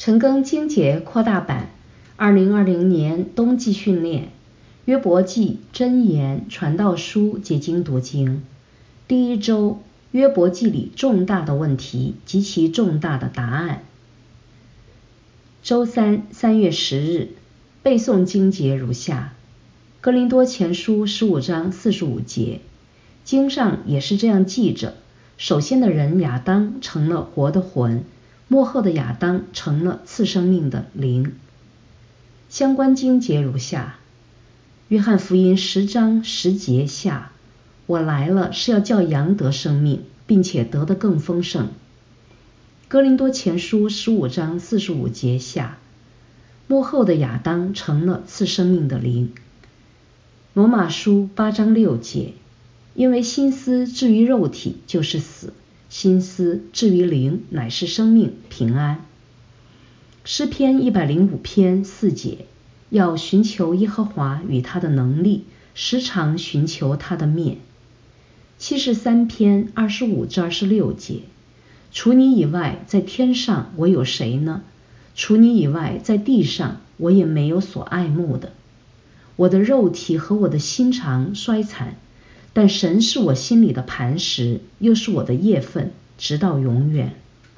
陈庚经节扩大版2020年冬季训练约伯记箴言传道书解经读经。第一周，约伯记里重大的问题及其重大的答案。周三，3月10日，背诵经节如下：哥林多前书15章45节，经上也是这样记着，首先的人亚当成了活的魂，末后的亚当成了赐生命的灵。相关经节如下：约翰福音10章10节下，我来了是要叫羊得生命，并且得得更丰盛。哥林多前书15章45节下，末后的亚当成了赐生命的灵。罗马书8章6节，因为心思至于肉体就是死，心思至于灵乃是生命平安。诗篇105篇4节，要寻求耶和华与他的能力，时常寻求他的面。73篇25至26节，除你以外在天上我有谁呢？除你以外在地上我也没有所爱慕的。我的肉体和我的心肠衰残，但神是我心里的磐石，又是我的业分，直到永远。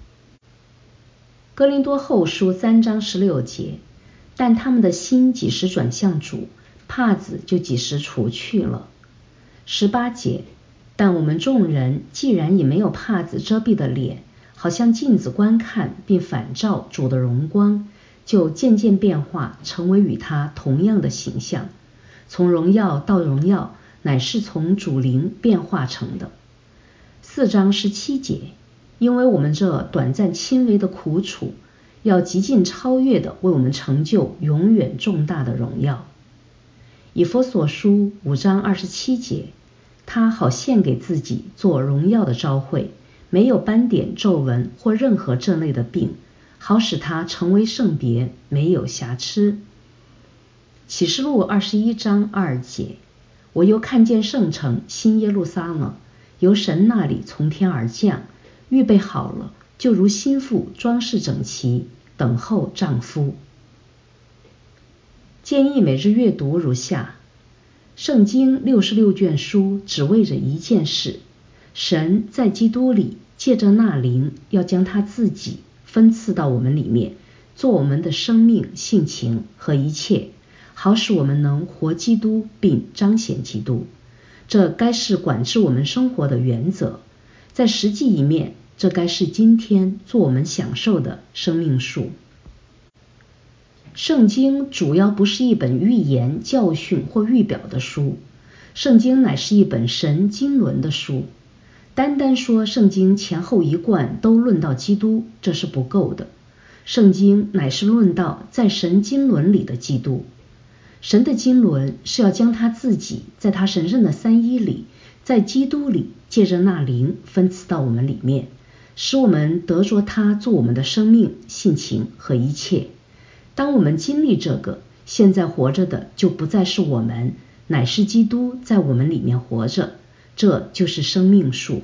哥林多后书3章16节，但他们的心几时转向主，帕子就几时除去了。18节，但我们众人既然以没有帕子遮蔽的脸，好像镜子观看并反照主的荣光，就渐渐变化成为与他同样的形象，从荣耀到荣耀，乃是从主灵变化成的。4章17节，因为我们这短暂轻微的苦楚，要极尽超越的为我们成就永远重大的荣耀。以弗所书5章27节，他好献给自己做荣耀的召会，没有斑点皱纹或任何这类的病，好使他成为圣别，没有瑕疵。启示录21章2节，我又看见圣城新耶路撒冷由神那里从天而降，预备好了，就如新妇装饰整齐，等候丈夫。建议每日阅读如下：圣经66卷书只为着一件事，神在基督里借着那灵，要将他自己分赐到我们里面，做我们的生命、性情和一切，好使我们能活基督并彰显基督。这该是管制我们生活的原则，在实际一面，这该是今天做我们享受的生命树。圣经主要不是一本预言、教训或预表的书，圣经乃是一本神经纶的书。单单说圣经前后一贯都论到基督，这是不够的。圣经乃是论到在神经纶里的基督。神的经纶是要将他自己在他神圣的三一里，在基督里借着那灵分赐到我们里面，使我们得着他做我们的生命、性情和一切。当我们经历这个，现在活着的就不再是我们，乃是基督在我们里面活着，这就是生命树。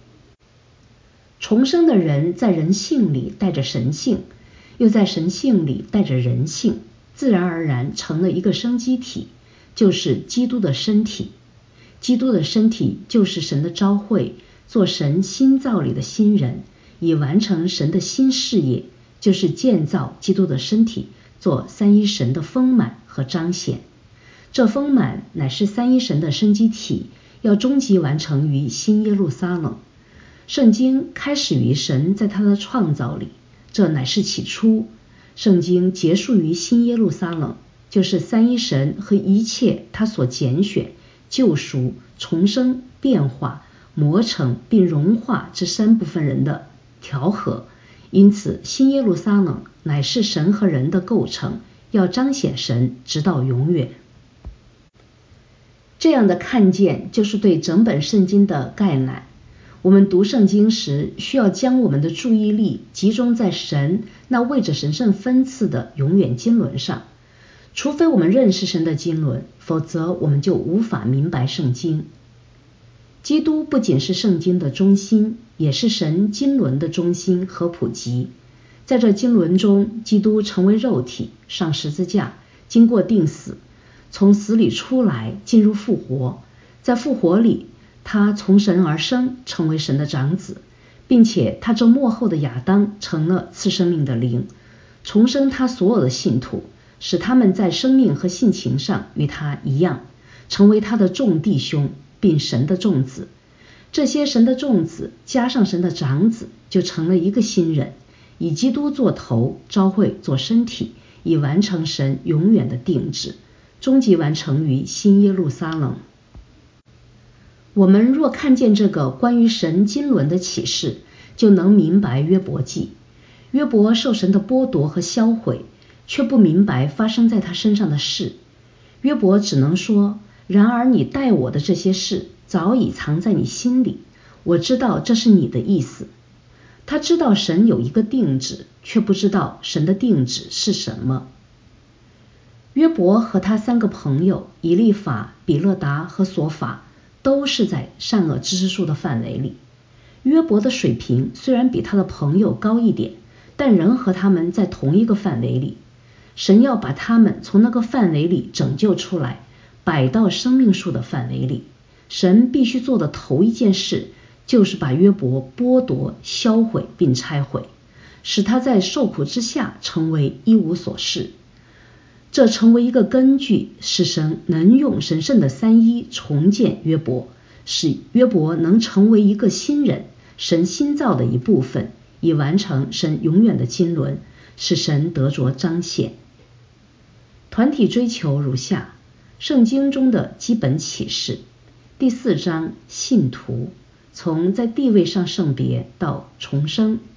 重生的人在人性里带着神性，又在神性里带着人性，自然而然成了一个生机体，就是基督的身体。基督的身体就是神的召会，做神新造里的新人，以完成神的新事业，就是建造基督的身体，做三一神的丰满和彰显。这丰满乃是三一神的生机体，要终极完成于新耶路撒冷。圣经开始于神在他的创造里，这乃是起初。圣经结束于新耶路撒冷，就是三一神和一切他所拣选、救赎、重生、变化、磨成并融化这三部分人的调和。因此新耶路撒冷乃是神和人的构成，要彰显神直到永远。这样的看见就是对整本圣经的概览。我们读圣经时，需要将我们的注意力集中在神那为着神圣分赐的永远经纶上。除非我们认识神的经纶，否则我们就无法明白圣经。基督不仅是圣经的中心，也是神经纶的中心和普及。 在这经纶中，基督成为肉体，上十字架，经过钉死，从死里出来，进入复活。在复活里，他从神而生，成为神的长子，并且他这末后的亚当成了赐生命的灵，重生他所有的信徒，使他们在生命和性情上与他一样，成为他的众弟兄，并神的众子。这些神的众子加上神的长子，就成了一个新人，以基督做头，召会做身体，以完成神永远的定旨，终极完成于新耶路撒冷。我们若看见这个关于神经纶的启示，就能明白约伯记。约伯受神的剥夺和销毁，却不明白发生在他身上的事。约伯只能说，然而你待我的这些事早已藏在你心里，我知道这是你的意思。他知道神有一个定旨，却不知道神的定旨是什么。约伯和他3个朋友以利法、比勒达和索法都是在善恶知识树的范围里。约伯的水平虽然比他的朋友高一点，但仍和他们在同一个范围里。神要把他们从那个范围里拯救出来，摆到生命树的范围里。神必须做的头一件事，就是把约伯剥夺、销毁并拆毁，使他在受苦之下成为一无所事。这成为一个根据，使神能用神圣的三一重建约伯，使约伯能成为一个新人，神新造的一部分，以完成神永远的经纶，使神得着彰显。团体追求如下：圣经中的基本启示。第4章信徒，从在地位上圣别到重生